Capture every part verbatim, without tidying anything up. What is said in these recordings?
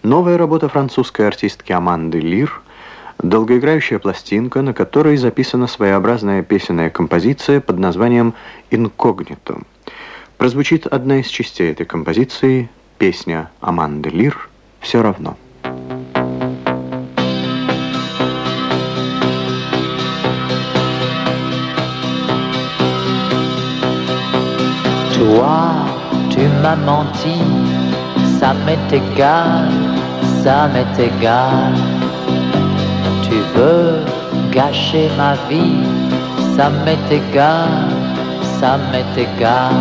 Новая работа французской артистки Аманды Лир, долгоиграющая пластинка, на которой записана своеобразная песенная композиция под названием «Инкогнито». Прозвучит одна из частей этой композиции, песня Аманды Лир «Все равно». Toi, tu m'as menti, ça m'est égal, ça m'est égal. Tu veux gâcher ma vie, ça m'est égal, ça m'est égal.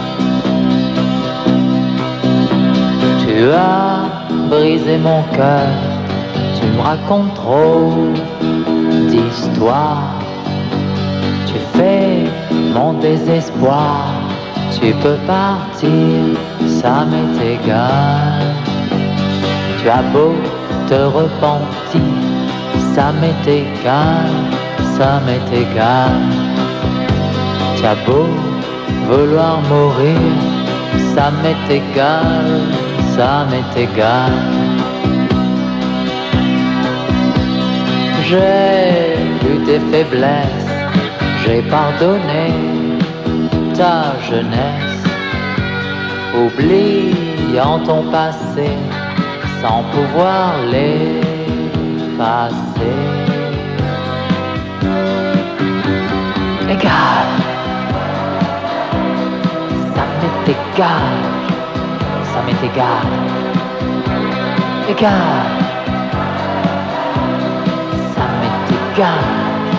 Tu as brisé mon cœur, tu me racontes trop d'histoires. Tu fais mon désespoir. Tu peux partir, ça m'est égal. Tu as beau te repentir, ça m'est égal, ça m'est égal. Tu as beau vouloir mourir, ça m'est égal, ça m'est égal. J'ai vu tes faiblesses, j'ai pardonné ta jeunesse, oubliant ton passé sans pouvoir l'effacer. Égal, ça m'est égal, ça m'est égal. Égal, ça m'est égal.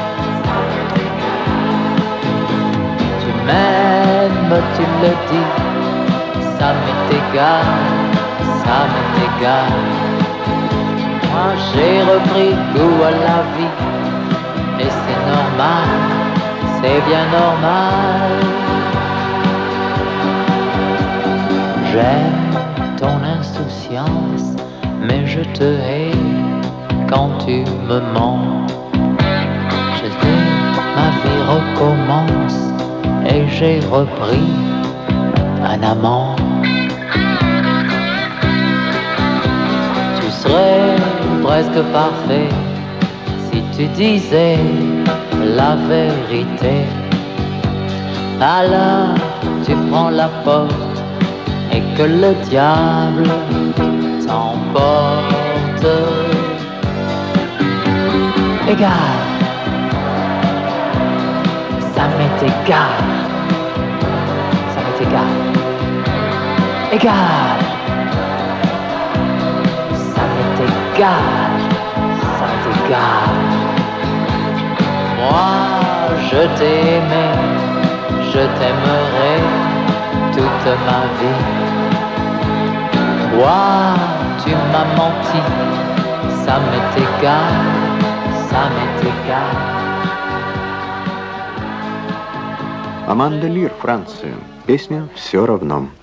Même tu le dis, ça m'est égal, ça m'est égal. Moi j'ai repris goût à la vie, et c'est normal, c'est bien normal. J'aime ton insouciance, mais je te hais quand tu me mens. Je dis, ma vie recommence, et j'ai repris un amant. Tu serais presque parfait si tu disais la vérité. Alors tu prends la porte et que le diable t'emporte. Égal, ça m'est égal. Égal, égal, ça m'est égal, ça m'est égal. Moi, je t'ai aimé, je t'aimerai toute ma vie. Toi, tu m'as menti, ça m'est égal, ça m'est égal. Аманда Лир, Франция. Песня «Все равно».